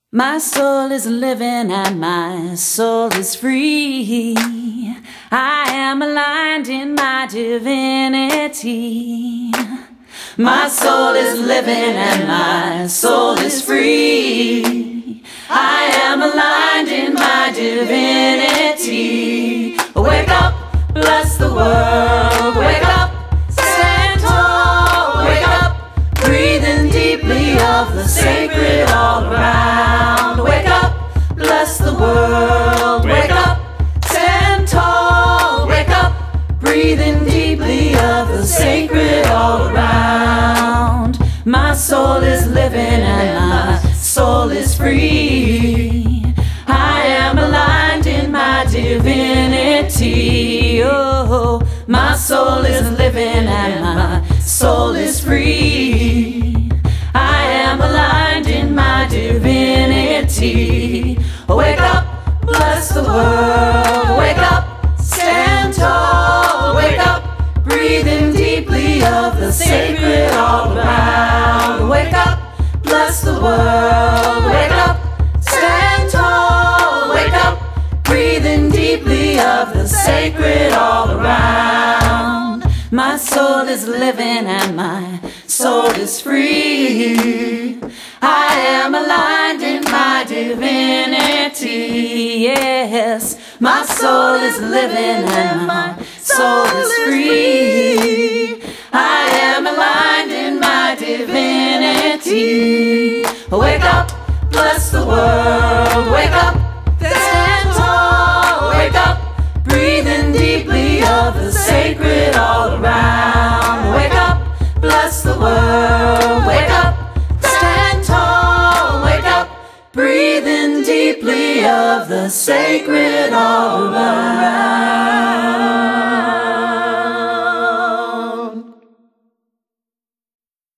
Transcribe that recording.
My soul is living and my soul is free. I am aligned in my divinity. My soul is living and my soul is free. I am aligned in my divinity. Wake up, bless the world. Wake up, stand tall. Wake up, breathing deeply of the sacred all around. Wake up, bless the world. Wake up, stand tall. Wake up, breathing deeply of the sacred all around. My soul is living and my soul is free. I am aligned in my divinity. Oh, my soul is living and my soul is free. I am aligned in my divinity. Wake up, bless the world. Wake up, stand tall. Wake up, breathing deeply of the sacred all around. Wake up, bless the world. Wake up, stand tall. Wake up, breathing deeply of the sacred all around. My soul is living and my soul is free. I am aligned in my divinity. Yes, my soul is living and my soul is free. I am aligned in my divinity. Wake up, bless the world. Wake up, stand tall. Wake up, breathing deeply of the sacred all around. Wake up, bless the world. Wake up, stand tall. Wake up, breathing deeply of the sacred all around.